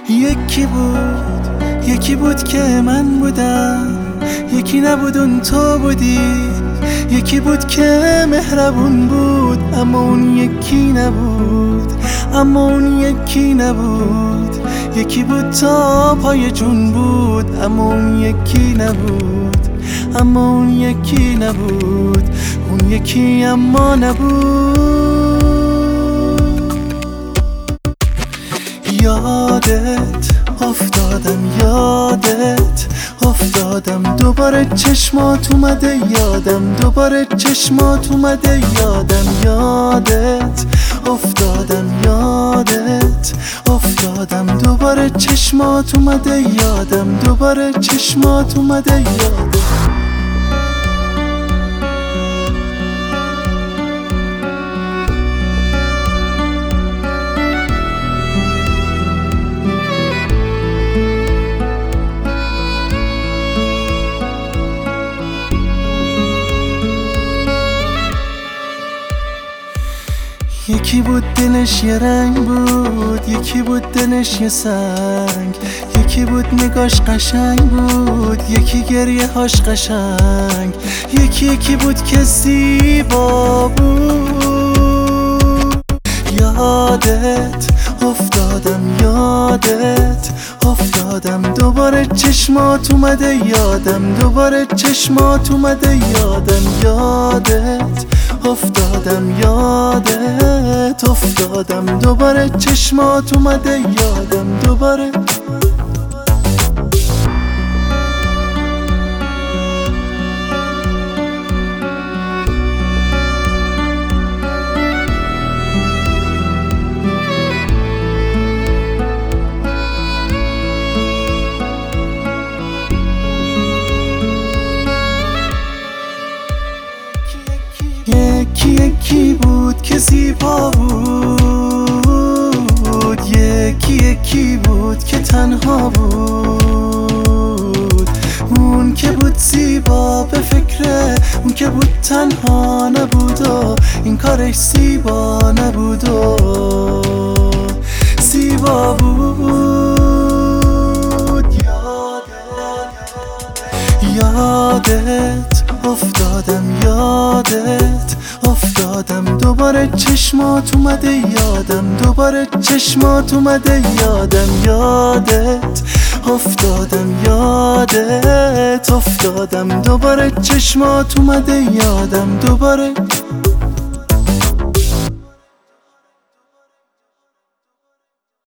یکی بود که من بودم، یکی نبود اون تو بودی. یکی بود که مهربون بود، اما اون یکی نبود، اما اون یکی نبود. یکی بود تا پای جون بود، اما اون یکی نبود، اما اون یکی نبود. اون یکی اما نبود. یادت افتادم دوباره چشمات اومده یادم، دوباره چشمات اومده یادم. یادت افتادم دوباره چشمات اومده یادم، دوباره چشمات اومده یادم. یکی بود دلش یه رنگ بود، یکی بود دلش یه سنگ. یکی بود نگاش قشنگ بود، یکی گریه هاش قشنگ. یکی بود که زیبا بود. یادت افتادم دوباره چشمات اومده یادم، دوباره چشمات اومده یادم. یادت افتادم دوباره چشمات اومده یادم، دوباره. یکی بود که زیبا بود، یکی بود که تنها بود. اون که بود زیبا به فکره، اون که بود تنها نبود و این کارش زیبا نبود و زیبا بود. یادت افتادم دوباره چشمات اومده یادم، دوباره چشمات اومده یادم. یادت افتادم دوباره چشمات اومده یادم، دوباره.